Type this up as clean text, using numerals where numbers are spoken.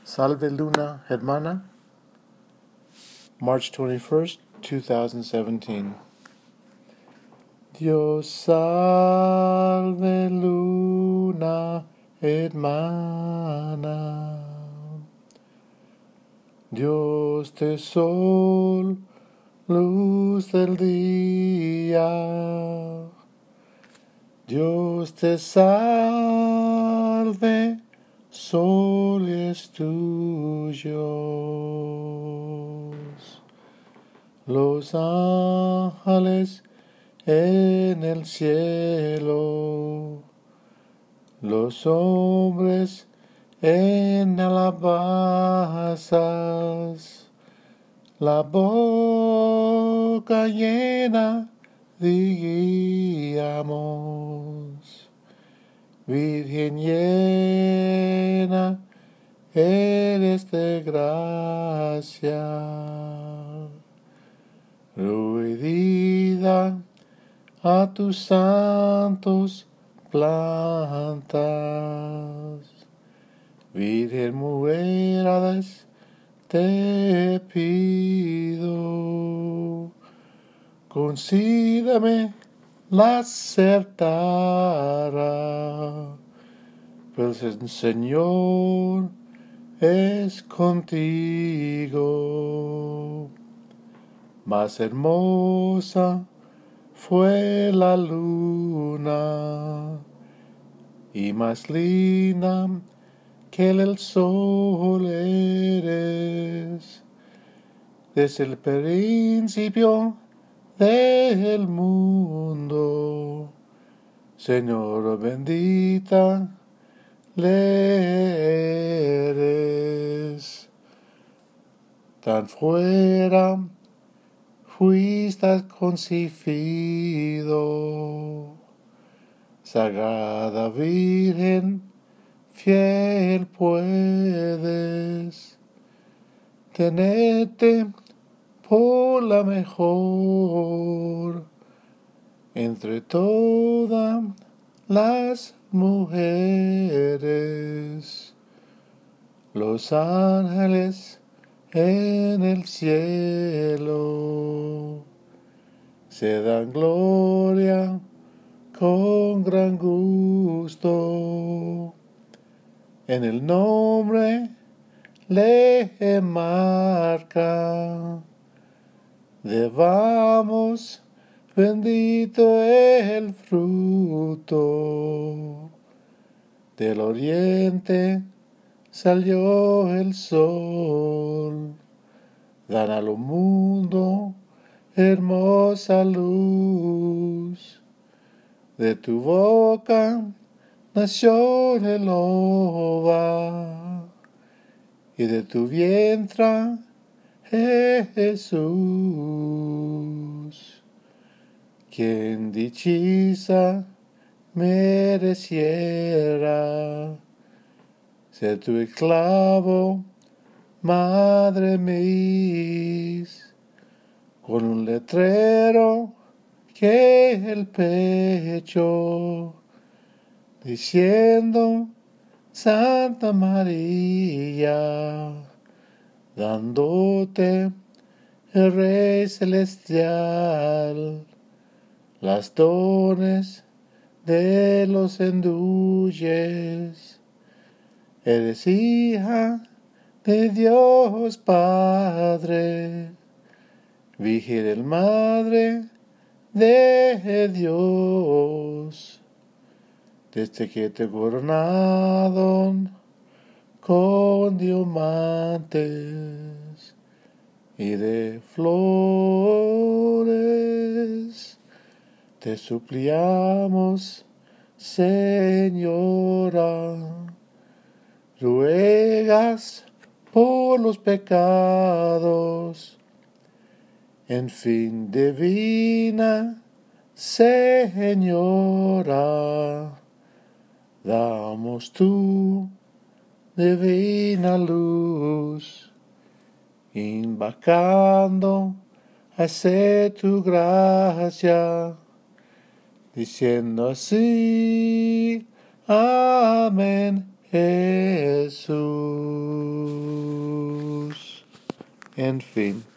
Salve Luna Hermana, March 21st, 2017. Dios salve Luna Hermana, Dios de sol, luz del día, Dios te salve, sol es tuyo. Los ángeles en el cielo, los hombres en alabanzas, la boca llena digamos, Virgen llena eres de gracia, ruidida a tus santos plantas, Virgen mujeres te pido, concídame la acertada, pues el Señor es contigo. Más hermosa fue la luna y más linda que el sol eres. Desde el principio del mundo, Señor bendita le eres. Tan fuera fuiste concebido, Sagrada Virgen, fiel puedes tenerte por la mejor entre todas las mujeres. Los ángeles en el cielo se dan gloria con gran gusto. En el nombre le marca, debamos bendito el fruto. Del oriente salió el sol, dan al mundo hermosa luz. De tu boca nació el ova, y de tu vientre Jesús. Quien dichosa mereciera ser tu esclavo, madre mis, con un letrero que el pecho, diciendo Santa María, dándote el Rey Celestial, las dones de los enduyes. Eres hija de Dios Padre, Virgen Madre de Dios, desde que te coronaron con diamantes y de flores, te suplicamos, Señora, ruegas por los pecados, en fin divina Señora, damos tu divina luz, invocando hacia tu gracia, diciendo así, amén, Jesús. En fin.